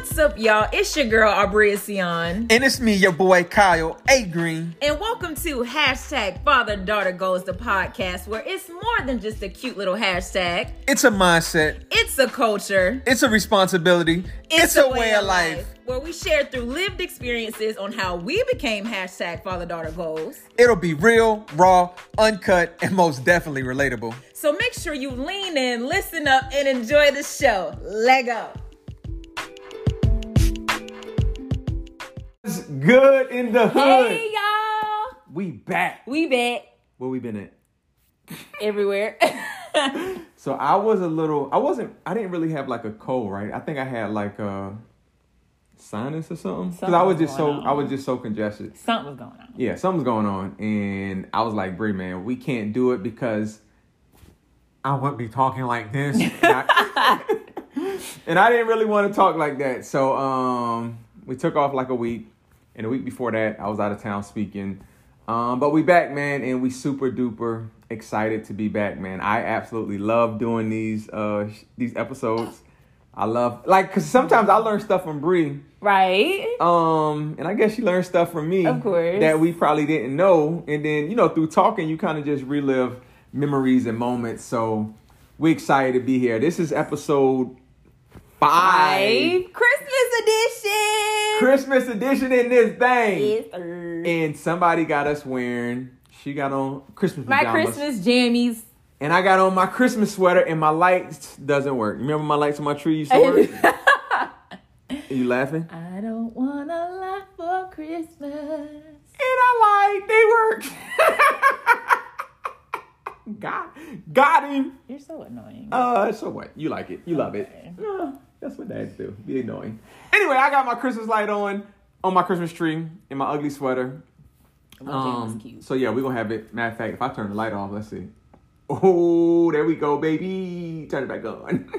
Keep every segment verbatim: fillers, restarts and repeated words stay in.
What's up, y'all? It's your girl, Abria Sion. And it's me, your boy, Kyle A. Green. And welcome to hashtag Father Daughter Goals, the podcast, where it's more than just a cute little hashtag. It's a mindset. It's a culture. It's a responsibility. It's, it's a, a way, way of life. life. Where we share through lived experiences on how we became hashtag Father Daughter Goals. It'll be real, raw, uncut, and most definitely relatable. So make sure you lean in, listen up, and enjoy the show. Let go. Good in the hood. Hey, y'all. We back. We back. Where we been at? Everywhere. So I was a little, I wasn't, I didn't really have like a cold, right? I think I had like a sinus or something. Because I was just so, on. I was just so congested. Something was going on. Yeah, something's going on. And I was like, Brie, man, we can't do it because I wouldn't be talking like this. and, I, and I didn't really want to talk like that. So um, we took off like a week. And a week before that, I was out of town speaking. Um, but we back, man, and we super duper excited to be back, man. I absolutely love doing these uh, sh- these episodes. I love, like, because sometimes I learn stuff from Bree. Right. Um, and I guess she learned stuff from me. Of course. That we probably didn't know. And then, you know, through talking, you kind of just relive memories and moments. So we're excited to be here. This is episode five. Five. Christmas edition. Christmas edition in this thing. Yes, sir. And somebody got us wearing, she got on Christmas pajamas. My Christmas jammies. And I got on my Christmas sweater and my lights doesn't work. Remember my lights on my tree used to work? Are you laughing? I don't want to laugh for Christmas. And I lied. They work. got, got him. You're so annoying. Uh, so what? You like it. You love okay. it. Uh, that's what dads do. Be annoying. Anyway, I got my Christmas light on, on my Christmas tree in my ugly sweater. My um, cute. So yeah, we're going to have it. Matter of fact, if I turn the light off, let's see. Oh, there we go, baby. Turn it back on.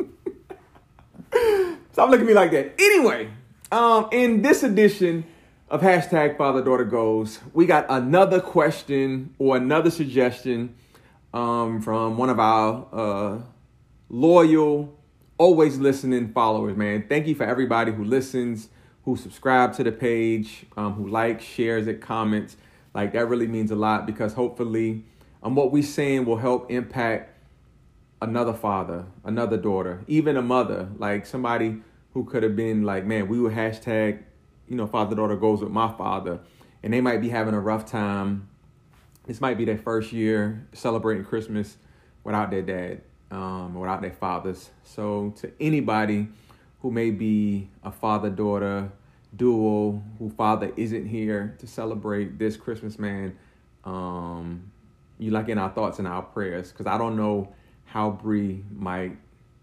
Stop looking at me like that. Anyway, um, in this edition of hashtag Father Daughter Goals, we got another question or another suggestion um, from one of our uh, loyal, always listening followers, man. Thank you for everybody who listens, who subscribe to the page, um, who likes, shares it, comments. Like, that really means a lot because hopefully um, what we're saying will help impact another father, another daughter, even a mother, like somebody who could have been like, man, we would hashtag, you know, Father Daughter Goes with my father. And they might be having a rough time. This might be their first year celebrating Christmas without their dad. Um, without their fathers. So to anybody who may be a father-daughter duo, who father isn't here to celebrate this Christmas, man, um, you like in our thoughts and our prayers. Because I don't know how Bree might,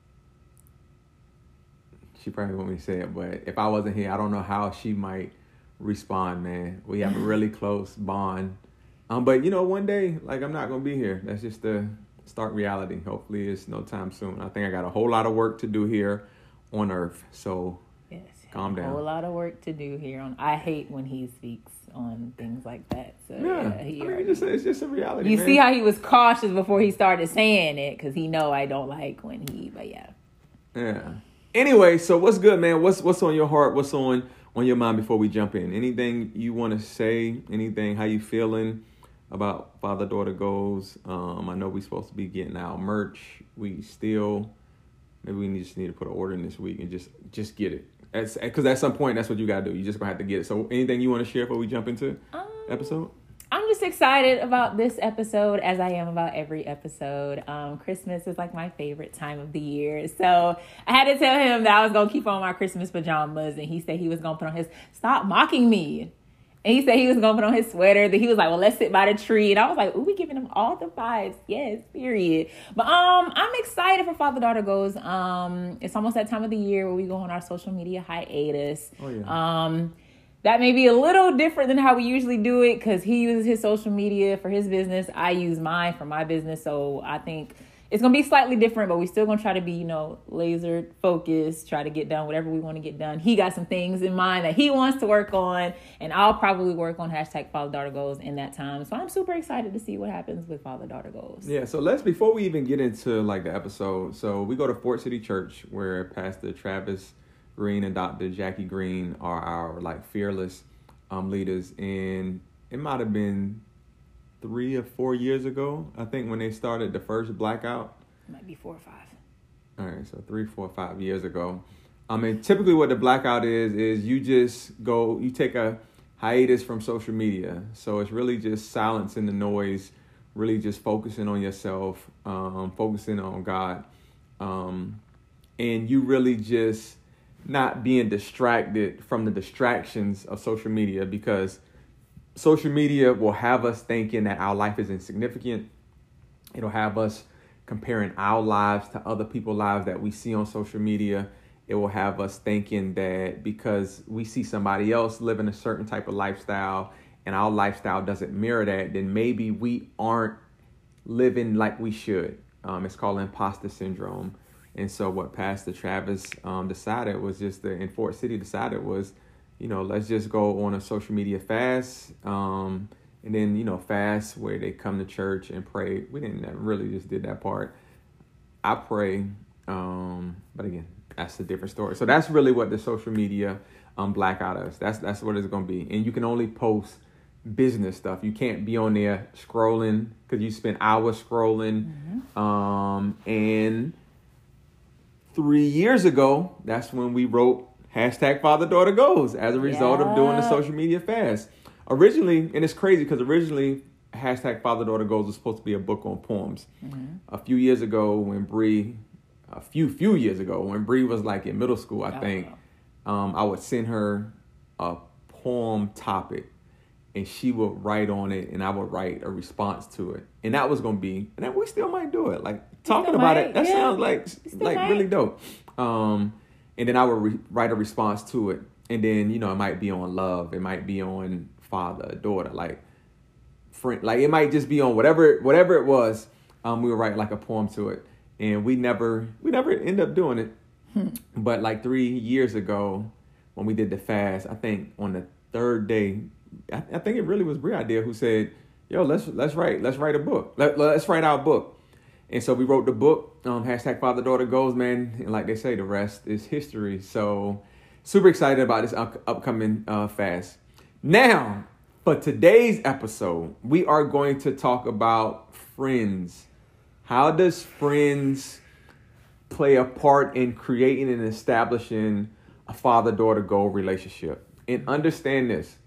she probably won't me to say it, but if I wasn't here, I don't know how she might respond, man. We have a really close bond. Um, but, you know, one day, like, I'm not going to be here. That's just the stark reality. Hopefully it's no time soon. I think I got a whole lot of work to do here on earth. So yes, calm down. A whole lot of work to do here on. I hate when he speaks on things like that. So yeah, yeah he I mean, it's, just, it's just a reality. You man. see how he was cautious before he started saying it because he know I don't like when he. But yeah. Yeah. Anyway, so what's good, man? What's what's on your heart? What's on on your mind before we jump in? Anything you want to say? Anything? How you feeling about Father Daughter Goals? Um, I know we're supposed to be getting our merch. We still, maybe we just need to put an order in this week and just just get it. Because at some point, that's what you got to do. You just gonna have to get it. So anything you want to share before we jump into um, episode? I'm just excited about this episode as I am about every episode. Um, Christmas is like my favorite time of the year. So I had to tell him that I was going to keep on my Christmas pajamas. And he said he was going to put on his, stop mocking me. And he said he was going to put on his sweater. Then he was like, well, let's sit by the tree. And I was like, ooh, we giving him all the vibes. Yes, period. But um, I'm excited for Father Daughter Goes. Um, it's almost that time of the year where we go on our social media hiatus. Oh, yeah. Um, that may be a little different than how we usually do it because he uses his social media for his business. I use mine for my business. So I think it's going to be slightly different, but we're still going to try to be, you know, laser focused, try to get done whatever we want to get done. He got some things in mind that he wants to work on, and I'll probably work on hashtag Father Daughter Goals in that time. So I'm super excited to see what happens with Father Daughter Goals. Yeah, so let's, before we even get into like the episode, so we go to Fort City Church where Pastor Travis Green and Doctor Jackie Green are our like fearless um, leaders, and it might have been three or four years ago, I think, when they started the first blackout. It might be four or five. All right, so three, four, five years ago. I mean, typically what the blackout is is you just go, you take a hiatus from social media. So it's really just silencing the noise, really just focusing on yourself, um, focusing on God, um, and you really just not being distracted from the distractions of social media, because social media will have us thinking that our life is insignificant. It'll have us comparing our lives to other people's lives that we see on social media. It will have us thinking that because we see somebody else living a certain type of lifestyle and our lifestyle doesn't mirror that, then maybe we aren't living like we should. Um, it's called imposter syndrome. And so what Pastor Travis um, decided was just, the, in Fort City decided was, you know, let's just go on a social media fast. Um, and then, you know, fast where they come to church and pray. We didn't really just did that part. I pray. Um, but again, that's a different story. So that's really what the social media um, blackout is. That's, that's what it's going to be. And you can only post business stuff. You can't be on there scrolling because you spend hours scrolling. Mm-hmm. Um, and three years ago, that's when we wrote hashtag Father Daughter Goes as a result yeah. of doing the social media fast. Originally, and it's crazy because originally hashtag Father Daughter Goes was supposed to be a book on poems. Mm-hmm. A few years ago when Bree, a few, few years ago when Bree was like in middle school, I oh. think, um, I would send her a poem topic and she would write on it and I would write a response to it. And that was going to be, and then we still might do it. Like talking about might, it, that yeah. sounds like, like might. really dope. Um, and then I would re- write a response to it. And then, you know, it might be on love. It might be on father, daughter, like friend, like it might just be on whatever, whatever it was. Um, we would write like a poem to it. And we never, we never end up doing it. Hmm. But like three years ago when we did the fast, I think on the third day, I, I think it really was Bree idea who said, yo, let's, let's write, let's write a book. Let, let's write our book. And so we wrote the book, um, hashtag Father Daughter Goes, man. And like they say, the rest is history. So super excited about this up- upcoming uh, fast. Now, for today's episode, we are going to talk about friends. How does friends play a part in creating and establishing a father-daughter goal relationship? And understand this.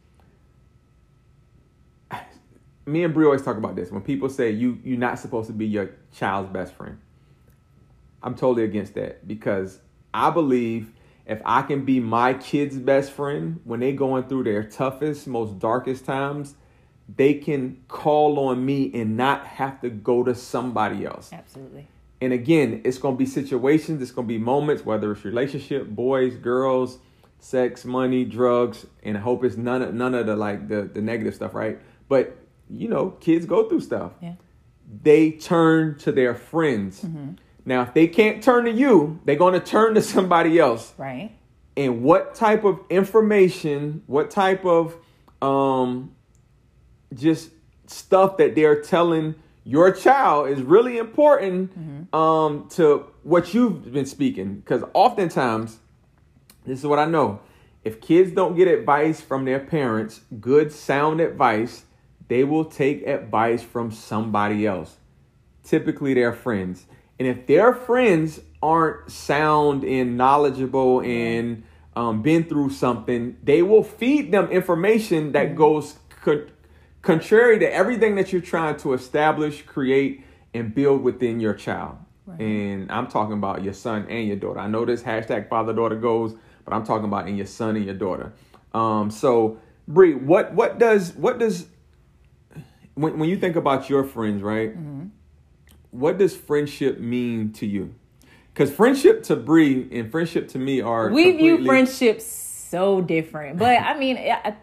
Me and Bree always talk about this. When people say you, you're not supposed to be your child's best friend, I'm totally against that, because I believe if I can be my kid's best friend when they're going through their toughest, most darkest times, they can call on me and not have to go to somebody else. Absolutely. And again, it's going to be situations. It's going to be moments, whether it's relationship, boys, girls, sex, money, drugs. And I hope it's none of, none of the like the, the negative stuff, right? But you know, kids go through stuff. Yeah. They turn to their friends. Mm-hmm. Now, if they can't turn to you, they're going to turn to somebody else. Right. And what type of information, what type of um, just stuff that they're telling your child is really important mm-hmm. um, to what you've been speaking. Because oftentimes, this is what I know. If kids don't get advice from their parents, good, sound advice, they will take advice from somebody else, typically their friends. And if their friends aren't sound and knowledgeable and um, been through something, they will feed them information that goes co- contrary to everything that you're trying to establish, create, and build within your child. Right. And I'm talking about your son and your daughter. I know this hashtag Father Daughter Goes, but I'm talking about in your son and your daughter. Um, so, Bree, what what does what does When when you think about your friends, right, mm-hmm. what does friendship mean to you? Because friendship to Bree and friendship to me are We completely... view friendship so different. But, I mean,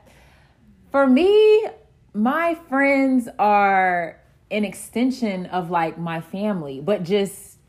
for me, my friends are an extension of, like, my family. But just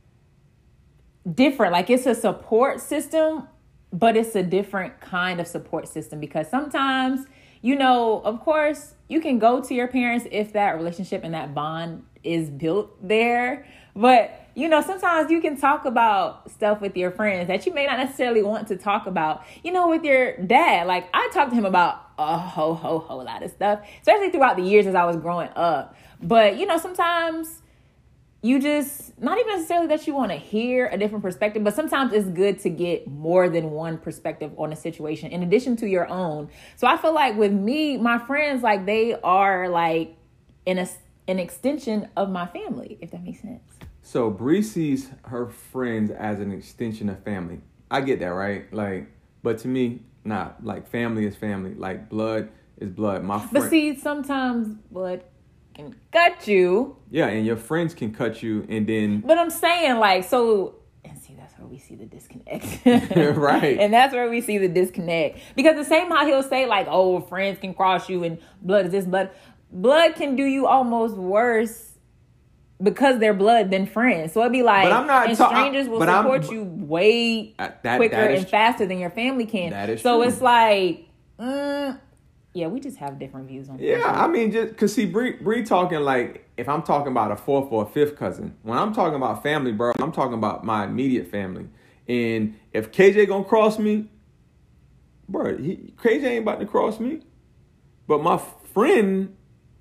different. Like, it's a support system, but it's a different kind of support system. Because sometimes... You know, of course, you can go to your parents if that relationship and that bond is built there. But, you know, sometimes you can talk about stuff with your friends that you may not necessarily want to talk about. You know, with your dad, like I talked to him about a whole, whole, whole lot of stuff, especially throughout the years as I was growing up. But, you know, sometimes you just, not even necessarily that you want to hear a different perspective, but sometimes it's good to get more than one perspective on a situation in addition to your own. So I feel like with me, my friends, like they are like in a, an extension of my family, if that makes sense. So Bree sees her friends as an extension of family. I get that, right? Like, but to me, not nah, like family is family. Like blood is blood. My friend. But see, sometimes blood can cut you. Yeah, and your friends can cut you, and then. But I'm saying, like, so, and see, that's where we see the disconnect. Right. And that's where we see the disconnect. Because the same how he'll say, like, oh, friends can cross you, and blood is this, blood. Blood can do you almost worse because they're blood than friends. So it'd be like, but I'm not and ta- strangers will but support I'm, you way uh, that, quicker that is, and faster than your family can. That is so true. it's like, mm, yeah, we just have different views on Yeah, friendship. I mean, just because see, Bree, Bree talking like, if I'm talking about a fourth or a fifth cousin, when I'm talking about family, bro, I'm talking about my immediate family. And if K J gonna cross me, bro, he, K J ain't about to cross me. But my friend,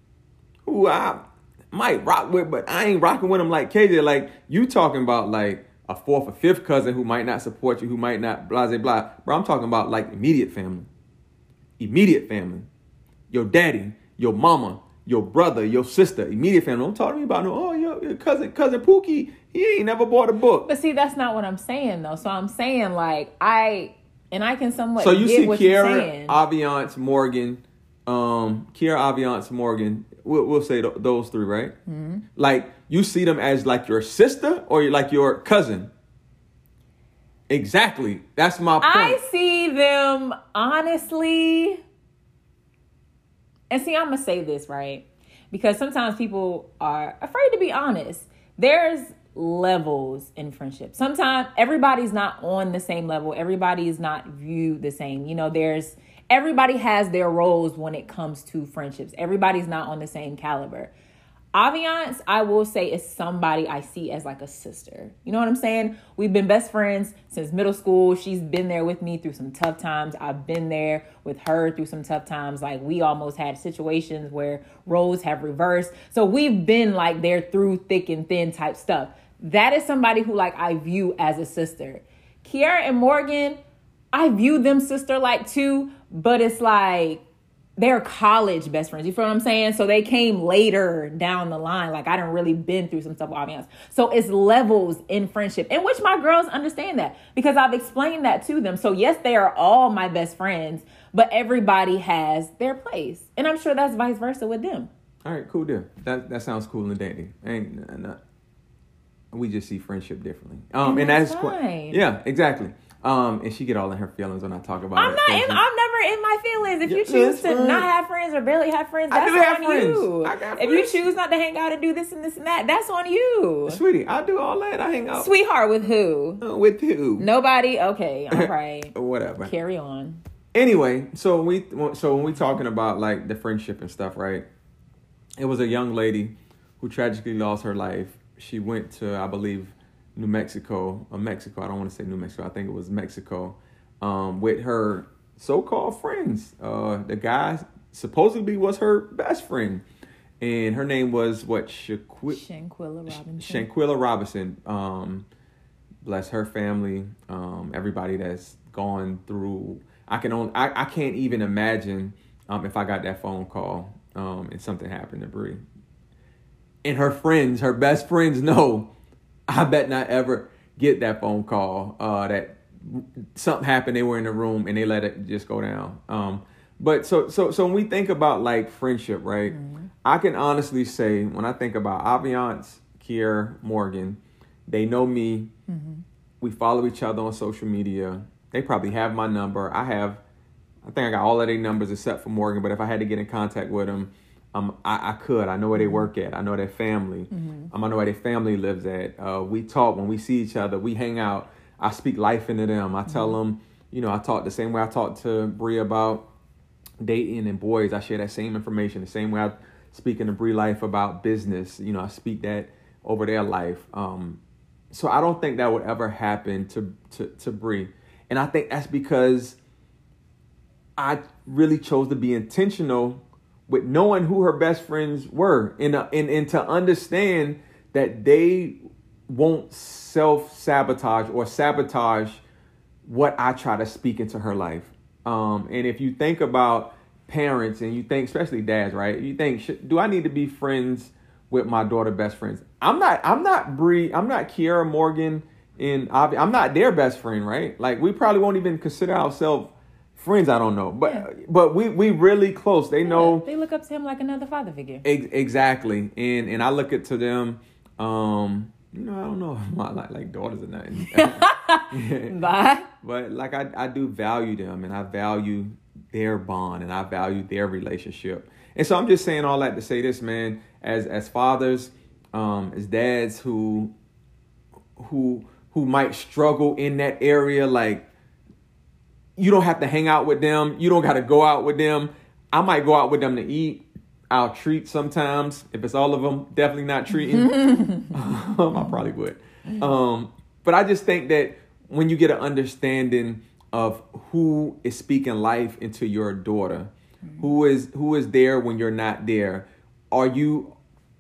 who I might rock with, but I ain't rocking with him like K J. Like, you talking about like a fourth or fifth cousin who might not support you, who might not blah, blah, blah. Bro, I'm talking about like immediate family. Immediate family. Your daddy, your mama, your brother, your sister, immediate family. Don't talk to me about no, oh, your, your cousin, cousin Pookie, he ain't never bought a book. But see, that's not what I'm saying, though. So I'm saying, like, I, and I can somewhat so you get see what you're Kiara, saying. Aviance, Morgan, um, Kiara, Aviance, Morgan, we'll, we'll say th- those three, right? Mm-hmm. Like, you see them as like your sister or like your cousin? Exactly. That's my point. I see them, honestly, and see, I'm going to say this, right? Because sometimes people are afraid to be honest. There's levels in friendship. Sometimes everybody's not on the same level. Everybody is not viewed the same. You know, there's, everybody has their roles when it comes to friendships. Everybody's not on the same caliber. Aviance, I will say, is somebody I see as like a sister. You know what I'm saying? We've been best friends since middle school. She's been there with me through some tough times. I've been there with her through some tough times. Like, we almost had situations where roles have reversed. So we've been like there through thick and thin type stuff. That is somebody who like I view as a sister. Kiara and Morgan, I view them sister like too, but it's like, they're college best friends. You feel what I'm saying? So they came later down the line. Like, I done really been through some stuff with Aviance. So it's levels in friendship, in which my girls understand that because I've explained that to them. So yes, they are all my best friends, but everybody has their place. And I'm sure that's vice versa with them. All right, cool deal. That that sounds cool and dandy. Ain't uh, not, we just see friendship differently. Um, and, and that's, that's fine. Qu- yeah, exactly. Um, and she get all in her feelings when I talk about I'm it. not in, I'm never in my feelings. If Yeah, you choose to fine. not have friends or barely have friends, I that's do have on friends. you. I got if friends. you choose not to hang out and do this and this and that, that's on you. Sweetie, I do all that. I hang out. Sweetheart, with who? Uh, with who? Nobody? Okay, all right. Whatever. Carry on. Anyway, so we so when we talking about like the friendship and stuff, right? It was a young lady who tragically lost her life. She went to, I believe, New Mexico, or Mexico. I don't want to say New Mexico. I think it was Mexico. Um, with her so-called friends. Uh, the guy supposedly was her best friend. And her name was, what? Shaquilla Shanquilla Robinson. Shanquilla Robinson. Um, bless her family. Um, everybody that's gone through. I can only, I, I can't even imagine um, if I got that phone call um, and something happened to Bree. And her friends, her best friends know, I bet not ever get that phone call uh, that something happened, they were in the room and they let it just go down. Um, but so so so when we think about like friendship, right? Mm-hmm. I can honestly say when I think about Aviance, Kier, Morgan, they know me. Mm-hmm. We follow each other on social media. They probably have my number. I have, I think I got all of their numbers except for Morgan. But if I had to get in contact with them, um, I, I could. I know where they work at. I know their family. Mm-hmm. Um, I know where their family lives at. Uh, we talk when we see each other. We hang out. I speak life into them. I tell them, you know, I talk the same way I talk to Bree about dating and boys. I share that same information, the same way I speak into Bree life about business. You know, I speak that over their life. Um, so I don't think that would ever happen to, to, to Bree. And I think that's because I really chose to be intentional with knowing who her best friends were, and, uh, and, and to understand that they won't self-sabotage or sabotage what I try to speak into her life. Um, and if you think about parents and you think, especially dads, right? You think, do I need to be friends with my daughter best friends? I'm not, I'm not Bree, I'm not Kiara Morgan, and I'm not their best friend, right? Like, we probably won't even consider ourselves friends. I don't know. But, yeah. but we, we really close. They yeah, know. They look up to him like another father figure. Ex- exactly. And, and I look up to them, um, you know, I don't know if my like, like daughters or nothing. Bye. But like, I, I do value them, and I value their bond, and I value their relationship. And so I'm just saying all that to say this, man, as, as fathers, um, as dads who, who, who might struggle in that area, like, you don't have to hang out with them. You don't got to go out with them. I might go out with them to eat. I'll treat sometimes. If it's all of them, definitely not treating. um, I probably would. Um, but I just think that when you get an understanding of who is speaking life into your daughter, mm-hmm. who is who is there when you're not there, are you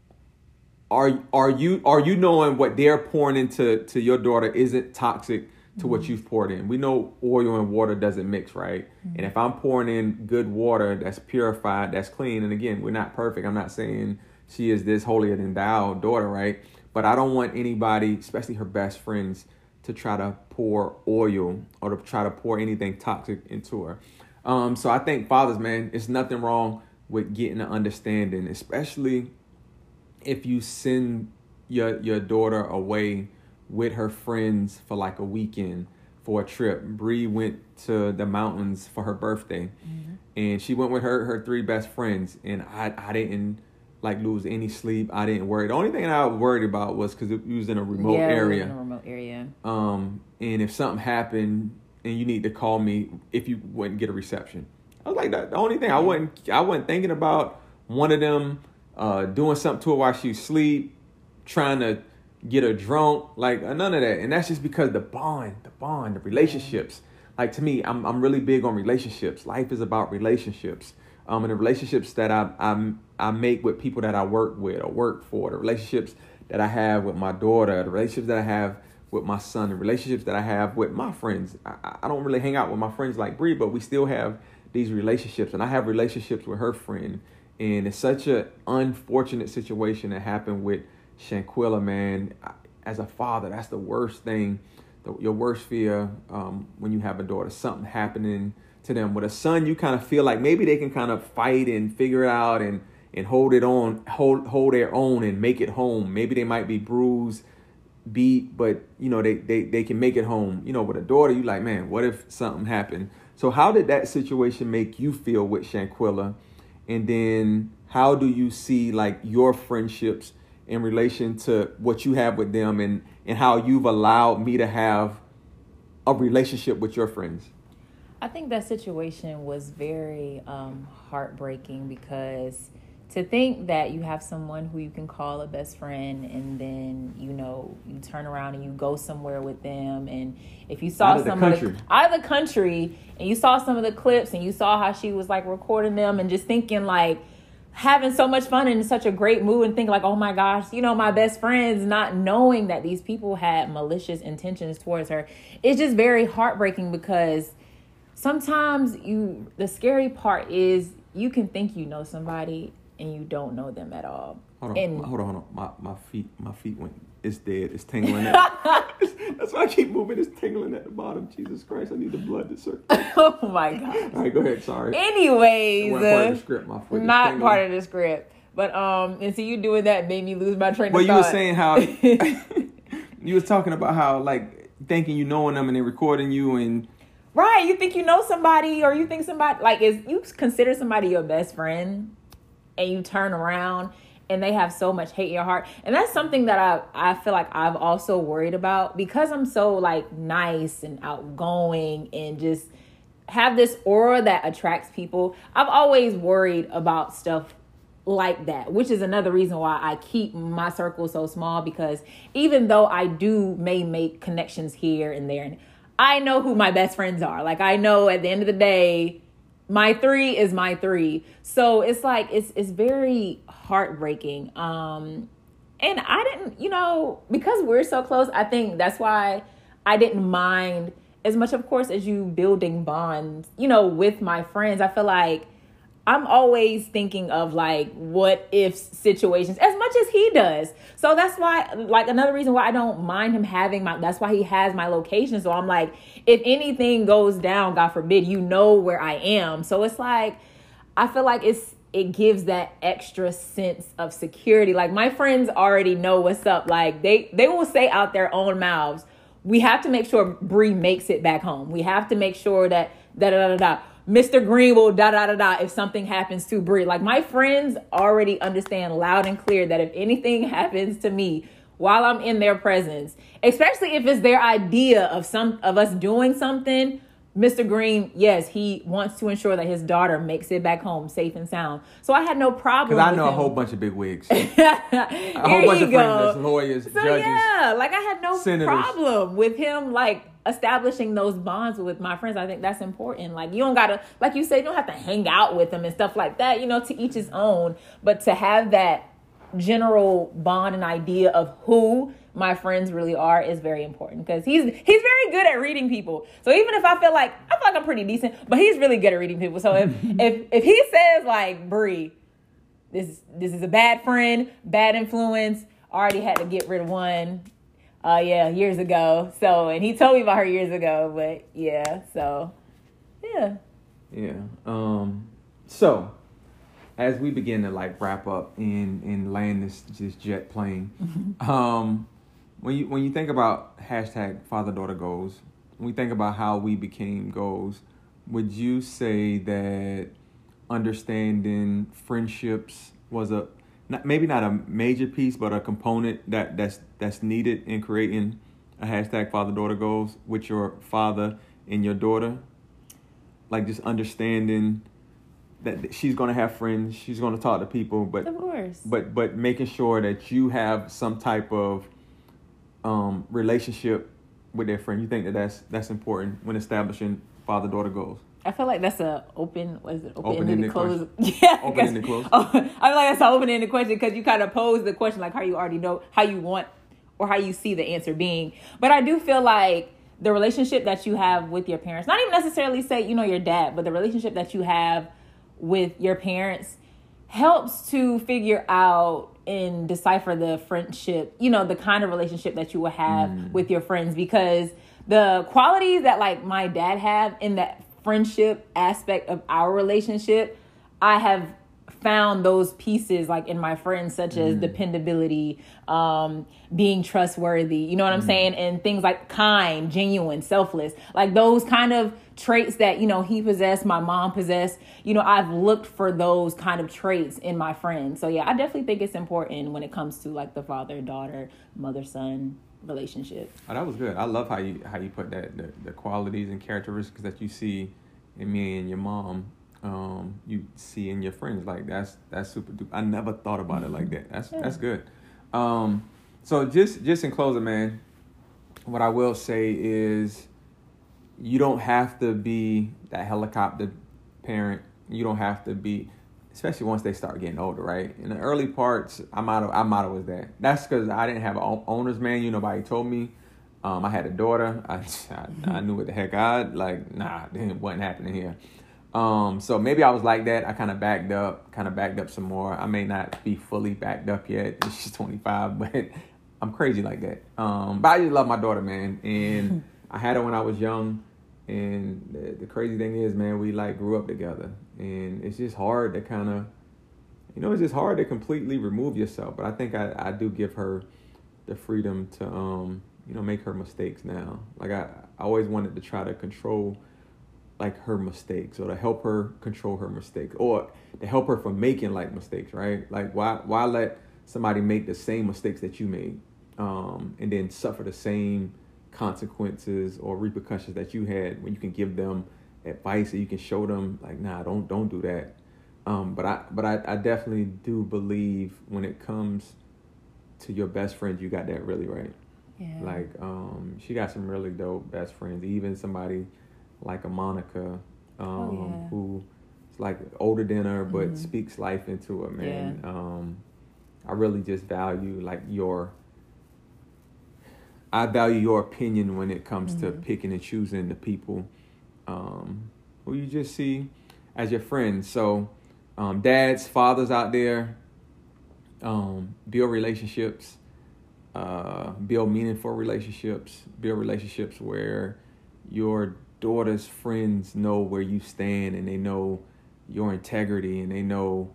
are are you are you knowing what they're pouring into to your daughter isn't toxic to what you've poured in? We know oil and water doesn't mix, right? Mm-hmm. And if I'm pouring in good water that's purified, that's clean, and again, we're not perfect. I'm not saying she is this holier than thou daughter, right? But I don't want anybody, especially her best friends, to try to pour oil or to try to pour anything toxic into her. Um, so I think fathers, man, it's nothing wrong with getting an understanding, especially if you send your your daughter away with her friends for like a weekend, for a trip. Bree went to the mountains for her birthday, mm-hmm. and she went with her her three best friends, and I I didn't like lose any sleep. I didn't worry. The only thing I was worried about was because it was in a remote yeah, area. in a remote area. Um, and if something happened and you need to call me if you wouldn't get a reception, I was like that. The only thing I wasn't I wasn't thinking about one of them uh, doing something to her while she was asleep, trying to get her drunk, like none of that. And that's just because the bond, the bond, the relationships. Like, to me, I'm I'm really big on relationships. Life is about relationships. Um, and the relationships that I I I make with people that I work with or work for, the relationships that I have with my daughter, the relationships that I have with my son, the relationships that I have with my friends. I, I don't really hang out with my friends like Bree, but we still have these relationships, and I have relationships with her friend. And it's such an unfortunate situation that happened with Shanquilla, man. As a father, that's the worst thing, the, your worst fear um, when you have a daughter, something happening to them. With a son, you kind of feel like maybe they can kind of fight and figure it out and and hold it on, hold hold their own and make it home. Maybe they might be bruised, beat, but you know they they they can make it home. You know, with a daughter, you like, man, what if something happened? So how did that situation make you feel with Shanquilla? And then how do you see like your friendships in relation to what you have with them, and, and how you've allowed me to have a relationship with your friends? I think that situation was very um, heartbreaking, because to think that you have someone who you can call a best friend, and then, you know, you turn around and you go somewhere with them. And if you saw out of some the of the, out of the country, and you saw some of the clips and you saw how she was like recording them and just thinking like, having so much fun and in such a great mood, and think like, oh my gosh, you know, my best friends, not knowing that these people had malicious intentions towards her. It's just very heartbreaking, because sometimes you, the scary part is you can think you know somebody and you don't know them at all. Hold on, and, hold on, hold on. My my feet, my feet went. It's dead. It's tingling. At, that's why I keep moving. It's tingling at the bottom. Jesus Christ! I need the blood to circulate. Oh my God! All right, go ahead. Sorry. Anyways, part of the script. My foot not part of the script. But um, and so you doing that made me lose my train well, of thought. Well, you were saying how you was talking about how like thinking you knowing them and they're recording you and. Right, you think you know somebody, or you think somebody like is you consider somebody your best friend, and you turn around and they have so much hate in your heart. And that's something that I I feel like I've also worried about, because I'm so like nice and outgoing and just have this aura that attracts people. I've always worried about stuff like that, which is another reason why I keep my circle so small, because even though I do may make connections here and there, and I know who my best friends are. Like, I know at the end of the day, my three is my three. So it's like, it's it's very heartbreaking. Um, and I didn't, you know, because we're so close, I think that's why I didn't mind as much, of course, as you building bonds, you know, with my friends. I feel like I'm always thinking of like what if situations as much as he does. So that's why, like, another reason why I don't mind him having my, that's why he has my location. So I'm like, if anything goes down, God forbid, you know where I am. So it's like, I feel like it's, it gives that extra sense of security. Like, my friends already know what's up. Like, they, they will say out their own mouths, we have to make sure Bree makes it back home. We have to make sure that da da da da. Mister Green will da da da da if something happens to Bree. Like, my friends already understand loud and clear that if anything happens to me while I'm in their presence, especially if it's their idea of some of us doing something, Mister Green, yes, he wants to ensure that his daughter makes it back home safe and sound. So I had no problem. Because I know with a him. whole bunch of big wigs. a whole bunch of friends, lawyers, so, judges. Yeah, like, I had no senators. problem with him, like, establishing those bonds with my friends. I think that's important. Like, you don't gotta, like you said, you don't have to hang out with them and stuff like that, you know, to each his own. But to have that general bond and idea of who my friends really are is very important, because he's he's very good at reading people. So even if I feel like I feel like I'm pretty decent, but he's really good at reading people. So if if if he says like, Bree, this this is a bad friend, bad influence, already had to get rid of one. Uh yeah, years ago. So, and he told me about her years ago, but yeah, so yeah. Yeah. Um so as we begin to like wrap up and and land this this jet plane, um when you when you think about hashtag father daughter goals, when we think about how we became goals, would you say that understanding friendships was a not, maybe not a major piece, but a component that that's that's needed in creating a hashtag father daughter goals with your father and your daughter? Like, just understanding that she's going to have friends, she's going to talk to people, but of course, but but making sure that you have some type of um, relationship with their friend. You think that that's that's important when establishing father daughter goals? I feel like that's a open, what is it? Open Open-ended ended close. question. Yeah. Open-ended close. Oh, I feel like that's an open ended question, because you kind of pose the question like how you already know, how you want, or how you see the answer being. But I do feel like the relationship that you have with your parents, not even necessarily say, you know, your dad, but the relationship that you have with your parents helps to figure out and decipher the friendship, you know, the kind of relationship that you will have mm. with your friends, because the qualities that like my dad had in that friendship aspect of our relationship, I have found those pieces like in my friends, such as mm. dependability, um, being trustworthy, you know what I'm mm. saying? And things like kind, genuine, selfless, like those kind of traits that, you know, he possessed, my mom possessed, you know, I've looked for those kind of traits in my friends. So yeah, I definitely think it's important when it comes to like the father, daughter, mother, son relationship. Oh, that was good. I love how you how you put that the, the qualities and characteristics that you see in me and your mom, um, you see in your friends. Like that's that's super duper. I never thought about it like that. That's yeah. that's good. Um, so just just in closing, man, what I will say is you don't have to be that helicopter parent. You don't have to be, especially once they start getting older, right? In the early parts, I might have, I might have was that. That's because I didn't have an owner's manual. Nobody told me. Um, I had a daughter. I, I, I knew what the heck I like. Nah, it wasn't happening here. Um, so maybe I was like that. I kind of backed up, kind of backed up some more. I may not be fully backed up yet. She's twenty-five, but I'm crazy like that. Um, but I just love my daughter, man, and I had her when I was young. And the, the crazy thing is, man, we like grew up together, and it's just hard to kind of, you know, it's just hard to completely remove yourself. But I think I, I do give her the freedom to, um, you know, make her mistakes now. Like I, I always wanted to try to control like her mistakes, or to help her control her mistakes, or to help her from making like mistakes, right? Like why, why let somebody make the same mistakes that you made, um, and then suffer the same consequences or repercussions that you had, when you can give them advice, or you can show them like, nah, don't don't do that. Um, but I but I, I definitely do believe when it comes to your best friend, you got that really right. Yeah. Like um, she got some really dope best friends. Even somebody like a Monica, um, oh, yeah. who is like older than her, but mm-hmm. speaks life into her, man. Yeah. Um, I really just value like your. I value your opinion when it comes mm-hmm. to picking and choosing the people um, who you just see as your friends. So, um, dads, fathers out there, um, build relationships, uh, build meaningful relationships, build relationships where your daughter's friends know where you stand and they know your integrity and they know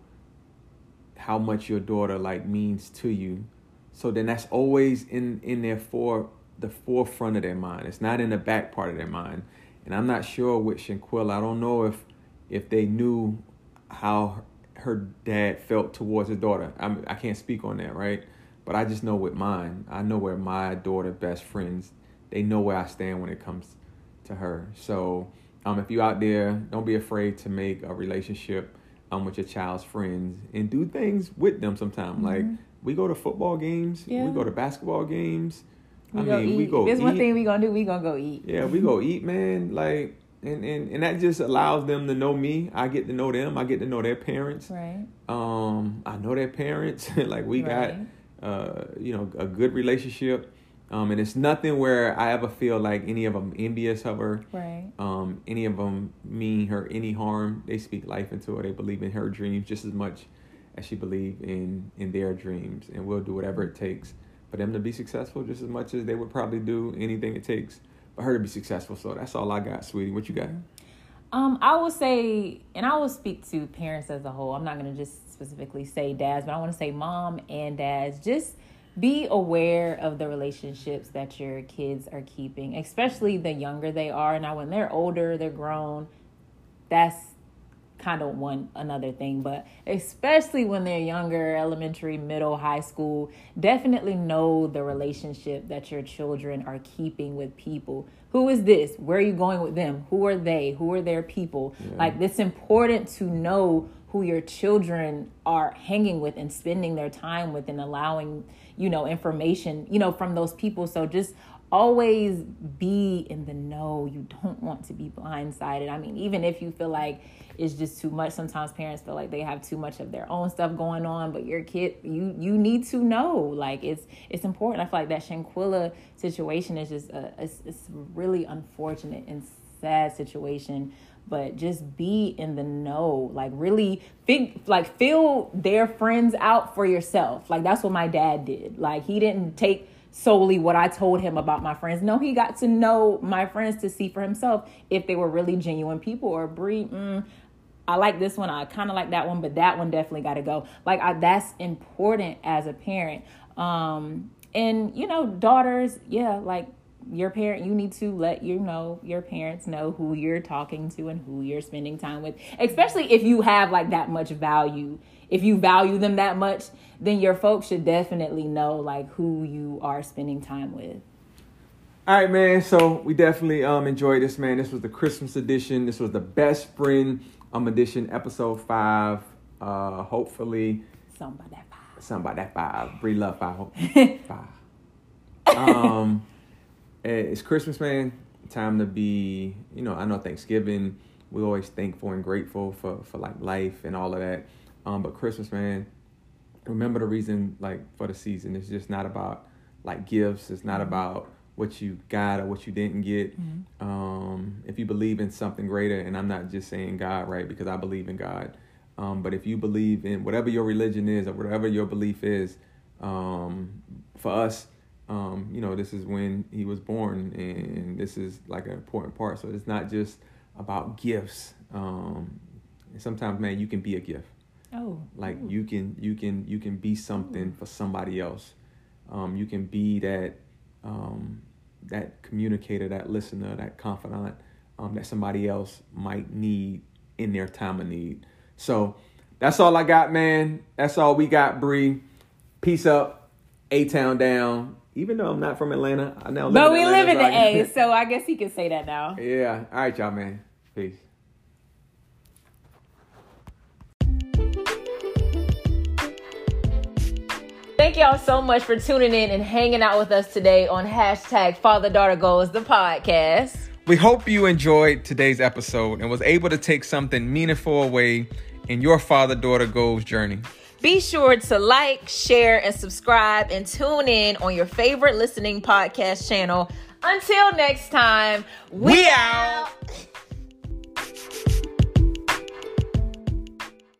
how much your daughter like means to you. So then that's always in, in their for the forefront of their mind. It's not in the back part of their mind. And I'm not sure with Shanquella. I don't know if if they knew how her dad felt towards his daughter. I'm, I can't speak on that, right? But I just know with mine, I know where my daughter best friends, they know where I stand when it comes to her. So um, if you're out there, don't be afraid to make a relationship um, with your child's friends and do things with them sometime. Mm-hmm. Like we go to football games, yeah. we go to basketball games. We I go mean, eat. we go There's eat. one thing we gonna do, we gonna go eat. Yeah, we go eat, man. Like, and, and, and that just allows them to know me. I get to know them. I get to know their parents. Right. Um, I know their parents. Like we right. got, uh, you know, a good relationship. Um, and it's nothing where I ever feel like any of them envious of her. Right. Um, any of them mean her any harm. They speak life into her. They believe in her dreams just as much as she believes in, in their dreams. And we'll do whatever it takes for them to be successful just as much as they would probably do anything it takes for her to be successful. So that's all I got, sweetie. What you got? Um, I will say, and I will speak to parents as a whole. I'm not going to just specifically say dads, but I want to say mom and dads. Just be aware of the relationships that your kids are keeping, especially the younger they are. Now, when they're older, they're grown, that's kind of one another thing, but especially when they're younger, elementary, middle, high school, definitely know the relationship that your children are keeping with people. Who is this? Where are you going with them? Who are they? Who are their people? Yeah. Like, it's important to know who your children are hanging with and spending their time with and allowing, you know, information, you know, from those people. So just always be in the know. You don't want to be blindsided. I mean, even if you feel like it's just too much, sometimes parents feel like they have too much of their own stuff going on, but your kid, you you need to know. Like, it's it's important. I feel like that Shanquella situation is just a, it's, it's really unfortunate and sad situation, but just be in the know. Like, really fig, like fill their friends out for yourself. Like, that's what my dad did. Like, he didn't take solely what I told him about my friends. No, he got to know my friends to see for himself if they were really genuine people. Or Bree, mm, I like this one, I kind of like that one, but that one definitely got to go. Like, I, that's important as a parent. Um, and, you know, daughters, yeah, like your parent, you need to let you know, your parents know who you're talking to and who you're spending time with, especially if you have like that much value. If you value them that much, then your folks should definitely know like who you are spending time with. All right, man. So we definitely um enjoyed this, man. This was the Christmas edition. This was the best friend um edition, episode five. Uh, hopefully, something about that five. Something about that five. Bree love five. five. Um, it's Christmas, man. Time to be. You know, I know Thanksgiving. We're always thankful and grateful for for like life and all of that. Um, but Christmas, man. Remember the reason, like, for the season. It's just not about like gifts. It's not about what you got or what you didn't get. Mm-hmm. Um, if you believe in something greater, and I'm not just saying God, right? Because I believe in God. Um, but if you believe in whatever your religion is or whatever your belief is, um, for us, um, you know, this is when he was born, and this is like an important part. So it's not just about gifts. Um, sometimes, man, you can be a gift. Oh, like ooh. you can, you can, you can be something ooh. For somebody else. Um, you can be that, um, that communicator, that listener, that confidant, um, that somebody else might need in their time of need. So that's all I got, man. That's all we got, Bree. Peace up. A-Town down. Even though I'm not from Atlanta, I now live but in we Atlanta, live in so the I A, so I guess he can say that now. Yeah. All right, y'all, man. Peace. y'all so much for tuning in and hanging out with us today on hashtag Father Daughter Goals, the podcast. We hope you enjoyed today's episode and was able to take something meaningful away in your father-daughter goals journey. Be sure to like, share, and subscribe and tune in on your favorite listening podcast channel. Until next time, we, we out.